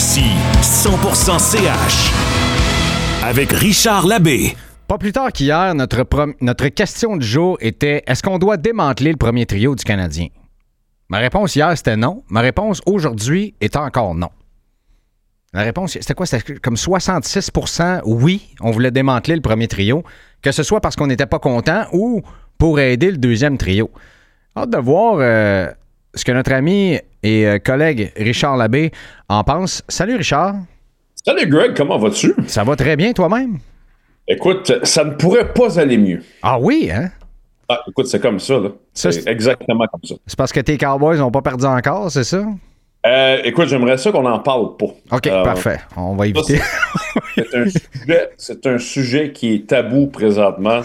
Voici 100% CH avec Richard Labbé. Pas plus tard qu'hier, notre question du jour était: est-ce qu'on doit démanteler le premier trio du Canadien? Ma réponse hier, c'était non. Ma réponse aujourd'hui est encore non. La réponse, c'était quoi? C'était comme 66% oui, on voulait démanteler le premier trio, que ce soit parce qu'on n'était pas content ou pour aider le deuxième trio. Hâte de voir ce que notre ami et collègue Richard Labbé en pense. Salut Richard. Salut Greg, comment vas-tu? Ça va très bien toi-même? Écoute, ça ne pourrait pas aller mieux. Ah oui, hein? Ah, écoute, c'est comme ça, là. C'est exactement comme ça. C'est parce que tes Cowboys n'ont pas perdu encore, c'est ça? Écoute, j'aimerais ça qu'on n'en parle pas. OK, parfait. On va éviter. C'est un sujet qui est tabou présentement.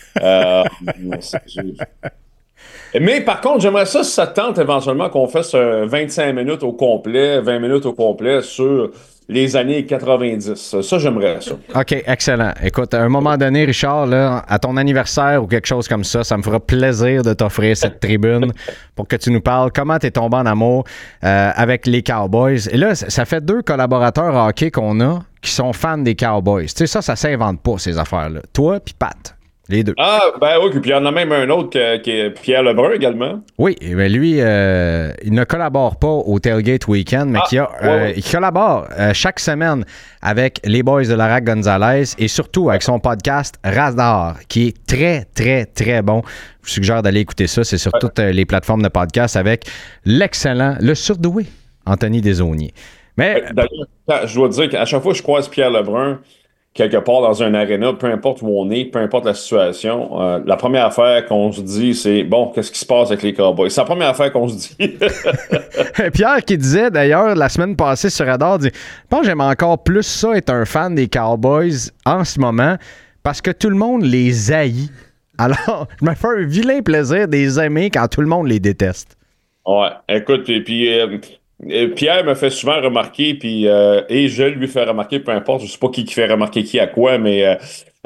Mais par contre, j'aimerais ça, si ça te tente éventuellement qu'on fasse 25 minutes au complet, 20 minutes au complet sur les années 90. Ça, j'aimerais ça. OK, excellent. Écoute, à un moment donné, Richard, là, à ton anniversaire ou quelque chose comme ça me fera plaisir de t'offrir cette tribune pour que tu nous parles comment tu es tombé en amour avec les Cowboys. Et là, ça fait 2 collaborateurs hockey qu'on a qui sont fans des Cowboys. Tu sais, ça s'invente pas, ces affaires-là. Toi puis Pat. Les deux. Ah, ben oui, puis il y en a même un autre qui est Pierre Lebrun également. Oui, mais lui, il ne collabore pas au Tailgate Weekend, mais il collabore chaque semaine avec les boys de Larac Gonzalez et surtout avec son podcast Radar, qui est très, très, très bon. Je vous suggère d'aller écouter ça. C'est sur toutes les plateformes de podcast avec l'excellent, le surdoué Anthony Desaulniers. Mais d'ailleurs, je dois te dire qu'à chaque fois que je croise Pierre Lebrun, quelque part dans un aréna, peu importe où on est, peu importe la situation, la première affaire qu'on se dit, c'est bon, qu'est-ce qui se passe avec les Cowboys? C'est la première affaire qu'on se dit. Pierre qui disait d'ailleurs la semaine passée sur Radar, je pense que j'aime encore plus ça être un fan des Cowboys en ce moment parce que tout le monde les haït. Alors, je me fais un vilain plaisir de les aimer quand tout le monde les déteste. Ouais, écoute, et puis Pierre me fait souvent remarquer, et je lui fais remarquer, peu importe, je sais pas qui fait remarquer qui à quoi, mais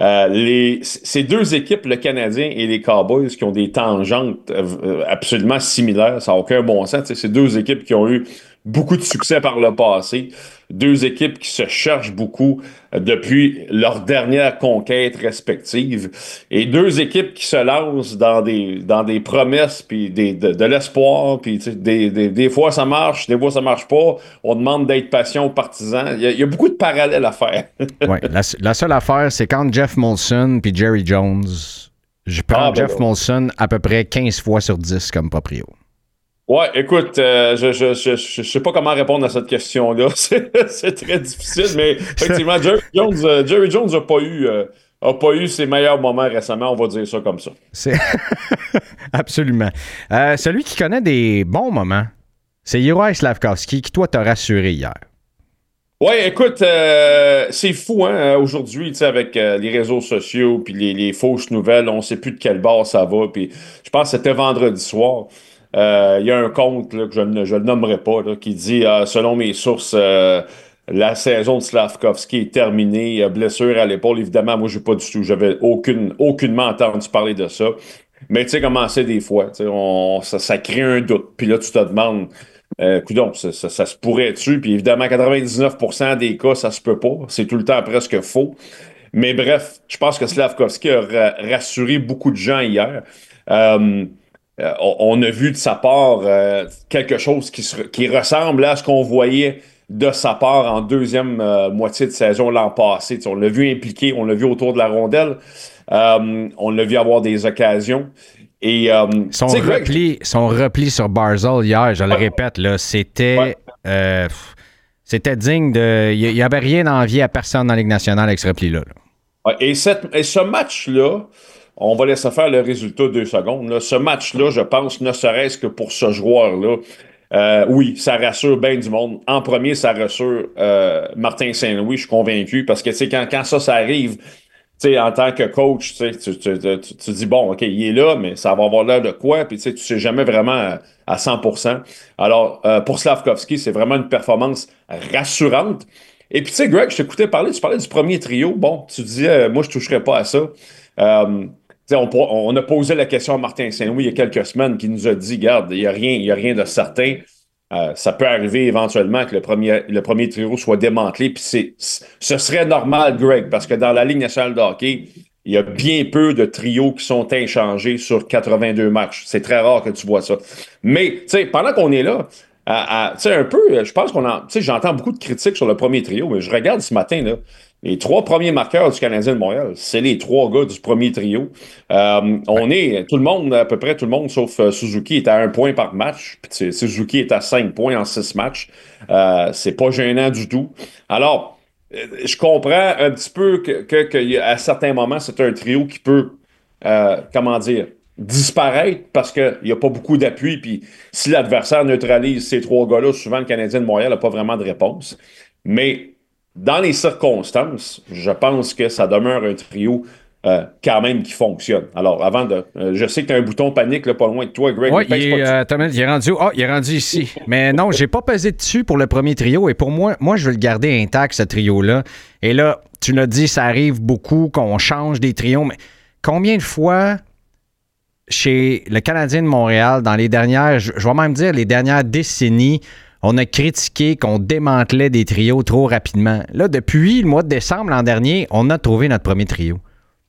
ces deux équipes, le Canadien et les Cowboys, qui ont des tangentes absolument similaires, ça n'a aucun bon sens. C'est deux équipes qui ont eu beaucoup de succès par le passé, deux équipes qui se cherchent beaucoup depuis leur dernière conquête respective, et deux équipes qui se lancent dans des promesses, puis de l'espoir, puis des fois ça marche, des fois ça marche pas, on demande d'être patient aux partisans. Il y a beaucoup de parallèles à faire. Oui, la seule affaire, c'est quand Jeff Molson puis Jerry Jones, je prends Jeff Molson à peu près 15 fois sur 10 comme proprio. Ouais, écoute, je sais pas comment répondre à cette question-là. C'est très difficile, mais effectivement, Jerry Jones a pas eu ses meilleurs moments récemment, on va dire ça comme ça. Absolument. Celui qui connaît des bons moments, c'est Juraj Slafkovský qui, toi, t'a rassuré hier. Oui, écoute, c'est fou, hein, aujourd'hui, tu sais, avec les réseaux sociaux puis les fausses nouvelles, on sait plus de quel bord ça va, puis je pense que c'était vendredi soir. Il y a un compte là, que je ne le nommerai pas là, qui dit selon mes sources, la saison de Slafkovský est terminée, blessure à l'épaule. Évidemment, moi, j'avais aucunement entendu parler de ça. Mais tu sais comment c'est des fois, ça crée un doute. Puis là, tu te demandes, coudonc, ça se pourrait-tu? Puis évidemment, 99% des cas, ça se peut pas. C'est tout le temps presque faux. Mais bref, je pense que Slafkovský a rassuré beaucoup de gens hier. On a vu de sa part quelque chose qui ressemble à ce qu'on voyait de sa part en deuxième moitié de saison l'an passé. T'sais, on l'a vu impliqué, on l'a vu autour de la rondelle, on l'a vu avoir des occasions. Et, son repli sur Barzal hier, je le répète, là, c'était digne de... Il n'y avait rien d'envier à personne dans la Ligue nationale avec ce repli-là. Là. Et ce match-là, on va laisser faire le résultat 2 secondes. Là. Ce match-là, je pense, ne serait-ce que pour ce joueur-là, oui, ça rassure bien du monde. En premier, ça rassure Martin Saint-Louis, je suis convaincu, parce que quand ça arrive, en tant que coach, tu dis, bon, OK, il est là, mais ça va avoir l'air de quoi? Puis tu sais jamais vraiment à 100%. Alors, pour Slafkovský, c'est vraiment une performance rassurante. Et puis, tu sais, Greg, je t'écoutais parler, tu parlais du premier trio. Bon, tu disais, moi, je toucherais pas à ça. On a posé la question à Martin Saint-Louis il y a quelques semaines qui nous a dit, regarde, il y a rien de certain. Ça peut arriver éventuellement que le premier trio soit démantelé, puis ce serait normal, Greg, parce que dans la Ligue nationale de hockey, il y a bien peu de trios qui sont inchangés sur 82 matchs. C'est très rare que tu vois ça. Mais, tu sais, pendant qu'on est là, tu sais, un peu, je pense tu sais, j'entends beaucoup de critiques sur le premier trio, mais je regarde ce matin, là, les 3 premiers marqueurs du Canadien de Montréal, c'est les 3 gars du premier trio. On est, tout le monde, à peu près tout le monde, sauf Suzuki, est à 1 point par match. Puis, Suzuki est à 5 points en 6 matchs. C'est pas gênant du tout. Alors, je comprends un petit peu qu'à certains moments, c'est un trio qui peut, comment dire, disparaître parce qu'il n'y a pas beaucoup d'appui. Puis si l'adversaire neutralise ces 3 gars-là, souvent le Canadien de Montréal n'a pas vraiment de réponse. Mais dans les circonstances, je pense que ça demeure un trio quand même qui fonctionne. Alors, avant de... je sais que tu as un bouton panique là, pas loin de toi, Greg. Oui, il est rendu... il est rendu ici. Mais non, j'ai pas pesé dessus pour le premier trio. Et pour moi, je veux le garder intact, ce trio-là. Et là, tu l'as dit, ça arrive beaucoup qu'on change des trios. Mais combien de fois, chez le Canadien de Montréal, dans les dernières... Je vais même dire les dernières décennies, on a critiqué qu'on démantelait des trios trop rapidement. Là, depuis le mois de décembre l'an dernier, on a trouvé notre premier trio.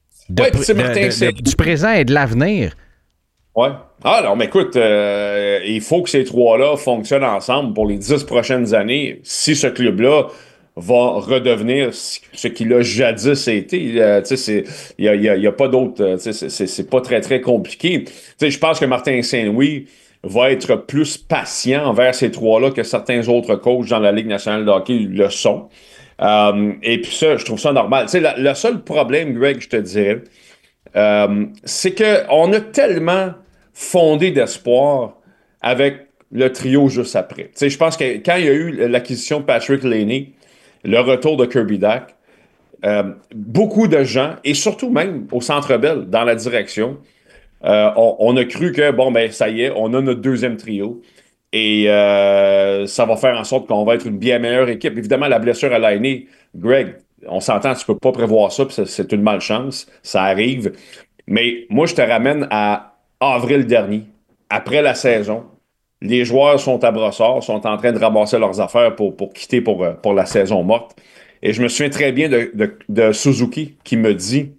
Du présent et de l'avenir. Oui. Ah non, mais écoute, il faut que ces 3-là fonctionnent ensemble pour les 10 prochaines années si ce club-là va redevenir ce qu'il a jadis été. Il n'y a pas d'autre... c'est pas très, très compliqué. Je pense que Martin Saint-Louis va être plus patient envers ces 3-là que certains autres coachs dans la Ligue nationale de hockey le sont. Et puis ça, je trouve ça normal. Tu sais, le seul problème, Greg, je te dirais, c'est qu'on a tellement fondé d'espoir avec le trio juste après. Tu sais, je pense que quand il y a eu l'acquisition de Patrick Laney, le retour de Kirby Dach, beaucoup de gens, et surtout même au Centre Bell, dans la direction, on a cru que, bon, ben ça y est, on a notre deuxième trio. Et ça va faire en sorte qu'on va être une bien meilleure équipe. Évidemment, la blessure à Laine, Greg, on s'entend, tu peux pas prévoir ça, puis c'est une malchance, ça arrive. Mais moi, je te ramène à avril dernier, après la saison. Les joueurs sont à brossard, sont en train de ramasser leurs affaires pour quitter pour la saison morte. Et je me souviens très bien de Suzuki qui me dit,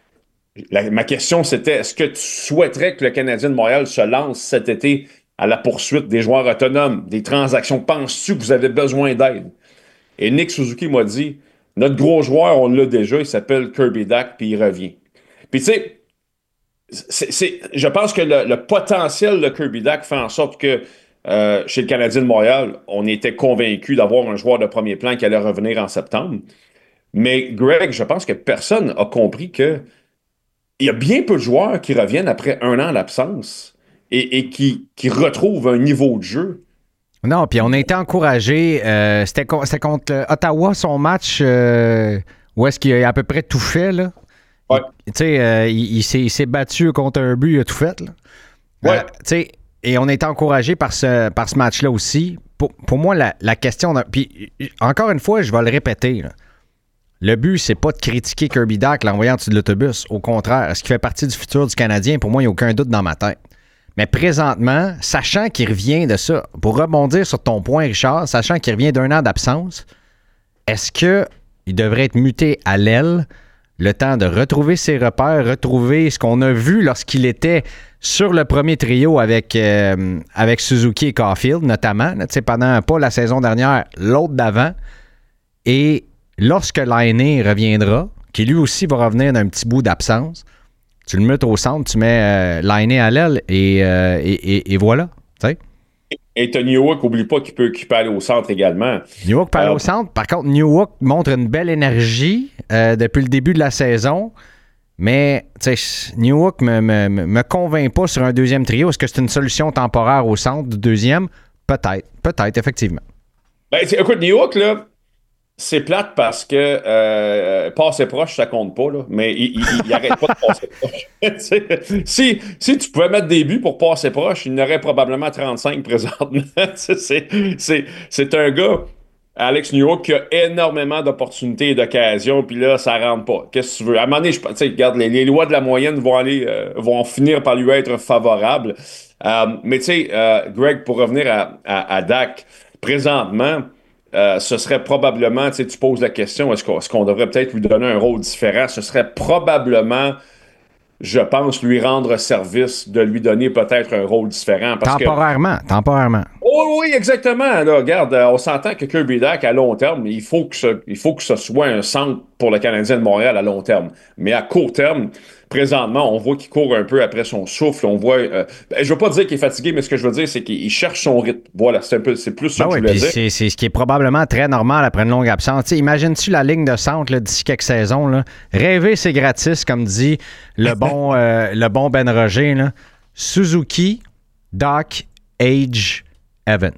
ma question c'était, est-ce que tu souhaiterais que le Canadien de Montréal se lance cet été à la poursuite des joueurs autonomes, des transactions? Penses-tu que vous avez besoin d'aide? Et Nick Suzuki m'a dit, notre gros joueur, on l'a déjà, il s'appelle Kirby Dach, puis il revient. Puis tu sais, je pense que le potentiel de Kirby Dach fait en sorte que chez le Canadien de Montréal, on était convaincu d'avoir un joueur de premier plan qui allait revenir en septembre. Mais Greg, je pense que personne n'a compris que il y a bien peu de joueurs qui reviennent après 1 an d'absence et qui retrouvent un niveau de jeu. Non, puis on a été encouragés. C'était contre Ottawa, son match, où est-ce qu'il a à peu près tout fait, là. Ouais. Tu sais, il s'est battu contre un but, il a tout fait, là. Ouais. Tu sais, et on a été encouragés par ce match-là aussi. Pour moi, la question... Puis, encore une fois, je vais le répéter, là. Le but, c'est pas de critiquer Kirby Dach l'envoyant en dessous de l'autobus. Au contraire, est-ce qu'il fait partie du futur du Canadien? Pour moi, il n'y a aucun doute dans ma tête. Mais présentement, sachant qu'il revient de ça, pour rebondir sur ton point, Richard, sachant qu'il revient d'1 an d'absence, est-ce qu'il devrait être muté à l'aile le temps de retrouver ses repères, retrouver ce qu'on a vu lorsqu'il était sur le premier trio avec Suzuki et Caulfield, notamment, pendant pas la saison dernière, l'autre d'avant, et lorsque Laine reviendra, qui lui aussi va revenir d'un petit bout d'absence, tu le mets au centre, tu mets Laine à l'aile et voilà. T'sais. Et t'as Newhook, oublie pas qu'il peut aller au centre également. Newhook peut aller au centre. Par contre, Newhook montre une belle énergie depuis le début de la saison. Mais Newhook me convainc pas sur un deuxième trio. Est-ce que c'est une solution temporaire au centre du deuxième? Peut-être, effectivement. Ben, écoute, Newhook, là, c'est plate parce que passer proche, ça compte pas, là, mais il arrête pas de passer proche. si tu pouvais mettre des buts pour passer proche, il n'aurait probablement 35 présentement. C'est un gars Alex Newhook qui a énormément d'opportunités et d'occasions, puis là, ça rentre pas. Qu'est-ce que tu veux? À un moment donné, tu sais, regarde, les lois de la moyenne vont finir par lui être favorables. Mais tu sais, Greg, pour revenir à Dak, présentement, ce serait probablement, tu sais, tu poses la question, est-ce qu'on devrait peut-être lui donner un rôle différent? Ce serait probablement, je pense, lui rendre service de lui donner peut-être un rôle différent. Parce que Temporairement. oh, oui, exactement. Là, regarde, on s'entend que Kirby Dach, à long terme, il faut que ce soit un centre pour le Canadien de Montréal à long terme. Mais à court terme, présentement, on voit qu'il court un peu après son souffle. On voit, je veux pas dire qu'il est fatigué, mais ce que je veux dire, c'est qu'il cherche son rythme. Voilà, c'est plus ça que je voulais dire. C'est ce qui est probablement très normal après une longue absence. T'sais, imagines-tu la ligne de centre là, d'ici quelques saisons? Là? Rêver, c'est gratis, comme dit le bon Ben Roger. Là. Suzuki, Dach, Age, Evans.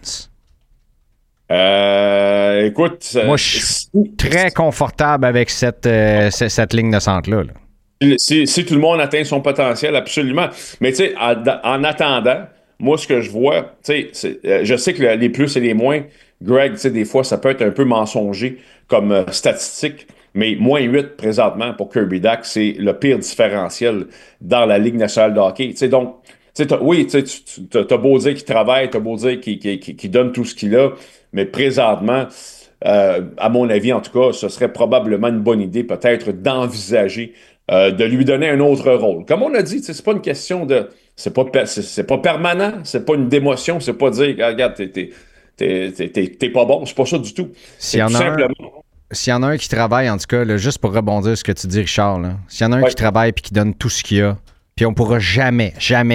Écoute, moi, je suis très confortable avec cette ligne de centre-là. Là. Si tout le monde atteint son potentiel, absolument. Mais tu sais, en attendant, moi, ce que je vois, tu sais, je sais que les plus et les moins, Greg, tu sais, des fois, ça peut être un peu mensonger comme statistique, mais -8 présentement pour Kirby Dach, c'est le pire différentiel dans la Ligue nationale de hockey. Tu sais, donc, oui, tu as beau dire qu'il travaille, tu as beau dire qu'il donne tout ce qu'il a, mais présentement, à mon avis, en tout cas, ce serait probablement une bonne idée peut-être d'envisager de lui donner un autre rôle. Comme on a dit, c'est pas une question de... C'est pas permanent, c'est pas une démotion, c'est pas dire, regarde, t'es pas bon, c'est pas ça du tout. S'il y en a un qui travaille, en tout cas, là, juste pour rebondir sur ce que tu dis, Richard, s'il y en a un qui travaille et qui donne tout ce qu'il y a, puis on pourra jamais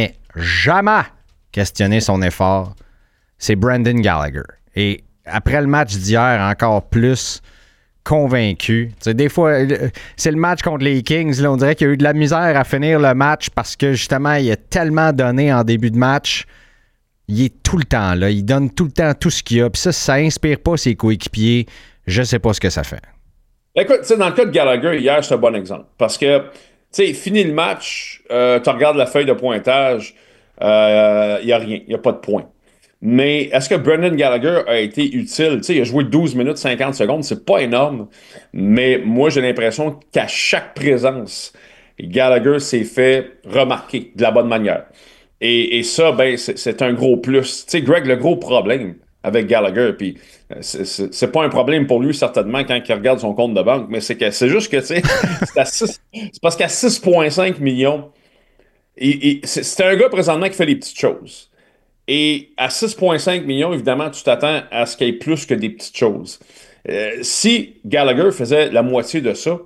questionner son effort, c'est Brendan Gallagher. Et après le match d'hier, encore plus convaincu. Tu sais, des fois, c'est le match contre les Kings. Là, on dirait qu'il y a eu de la misère à finir le match parce que justement, il a tellement donné en début de match. Il est tout le temps là. Il donne tout le temps tout ce qu'il a. Puis ça inspire pas ses coéquipiers, je sais pas ce que ça fait. Écoute, dans le cas de Gallagher, hier, c'est un bon exemple. Parce que, tu sais, fini le match, tu regardes la feuille de pointage, il n'y a rien, il n'y a pas de points. Mais est-ce que Brendan Gallagher a été utile? Tu sais, il a joué 12 minutes 50 secondes, c'est pas énorme, mais moi, j'ai l'impression qu'à chaque présence, Gallagher s'est fait remarquer de la bonne manière. Et ça, ben, c'est un gros plus. Tu sais, Greg, le gros problème avec Gallagher, puis c'est pas un problème pour lui, certainement, quand il regarde son compte de banque, mais c'est juste que, tu sais, c'est parce qu'à 6,5 millions, c'est un gars présentement qui fait les petites choses. Et à 6,5 millions, évidemment, tu t'attends à ce qu'il y ait plus que des petites choses. Si Gallagher faisait la moitié de ça,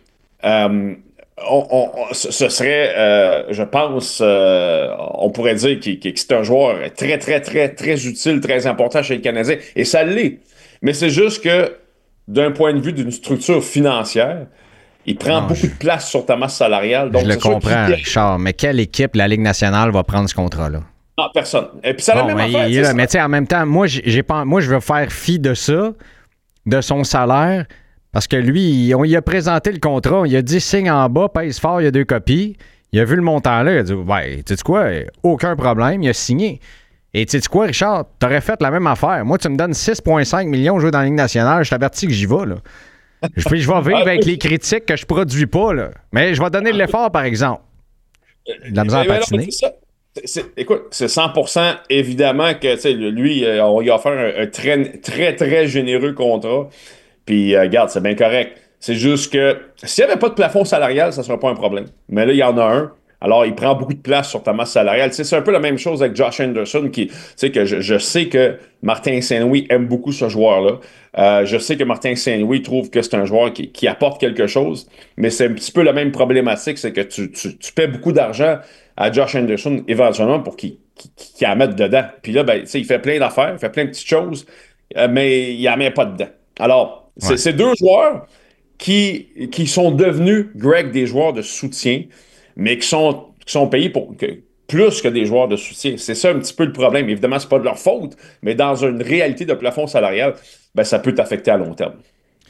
ce serait, je pense, on pourrait dire que c'est un joueur très, très, très, très utile, très important chez les Canadiens. Et ça l'est. Mais c'est juste que, d'un point de vue d'une structure financière, il prend beaucoup de place sur ta masse salariale. Donc je le comprends, Richard, mais quelle équipe la Ligue nationale va prendre ce contrat-là? Non, personne. Et puis ça la même affaire. Mais tu sais, en même temps, moi, je veux faire fi de ça, de son salaire, parce que lui, on lui a présenté le contrat, on lui a dit signe en bas, pèse fort, il y a 2 copies. Il a vu le montant là, il a dit ouais, tu sais quoi, aucun problème, il a signé. Et tu sais quoi, Richard, t'aurais fait la même affaire. Moi, tu me donnes 6,5 millions jouer dans la Ligue nationale, je t'avertis que j'y vais, là. Je vais vivre avec les critiques que je produis pas, là. Mais je vais donner de l'effort, par exemple. De la misère à patiner. Écoute, c'est 100% évidemment que lui, on lui a offert un très, très, très généreux contrat. Puis, regarde, c'est bien correct. C'est juste que s'il n'y avait pas de plafond salarial, ça ne serait pas un problème. Mais là, il y en a un. Alors, il prend beaucoup de place sur ta masse salariale. Tu sais, c'est un peu la même chose avec Josh Anderson, qui, tu sais, que je sais que Martin Saint-Louis aime beaucoup ce joueur-là. Je sais que Martin Saint-Louis trouve que c'est un joueur qui apporte quelque chose, mais c'est un petit peu la même problématique, c'est que tu paies beaucoup d'argent à Josh Anderson éventuellement pour qu'il en mette dedans. Puis là, ben, tu sais, il fait plein d'affaires, il fait plein de petites choses, mais il n'en met pas dedans. Alors, c'est 2 joueurs qui sont devenus, Greg, des joueurs de soutien, mais qui sont payés plus que des joueurs de soutien. C'est ça un petit peu le problème. Évidemment, c'est pas de leur faute, mais dans une réalité de plafond salarial, ben, ça peut t'affecter à long terme.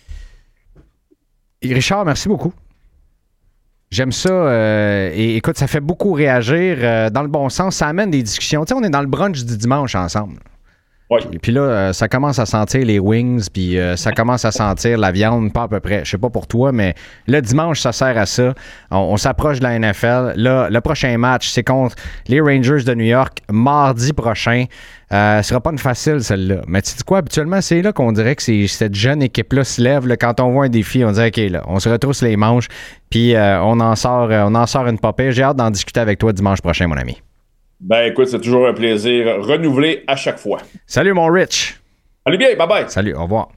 Et Richard, merci beaucoup. J'aime ça. Et écoute, ça fait beaucoup réagir dans le bon sens. Ça amène des discussions. Tu sais, on est dans le brunch du dimanche ensemble. Oui. Puis là, ça commence à sentir les wings, puis ça commence à sentir la viande, pas à peu près. Je sais pas pour toi, mais le dimanche, ça sert à ça. On s'approche de la NFL. Là, le prochain match, c'est contre les Rangers de New York, mardi prochain. Ce sera pas une facile, celle-là. Mais tu sais quoi, habituellement, c'est là qu'on dirait que cette jeune équipe-là se lève. Là, quand on voit un défi, on dit OK, là, on se retrousse les manches, puis on en sort une popée. J'ai hâte d'en discuter avec toi dimanche prochain, mon ami. Ben écoute, c'est toujours un plaisir renouvelé à chaque fois. Salut, mon Rich. Allez bien, bye bye. Salut, au revoir.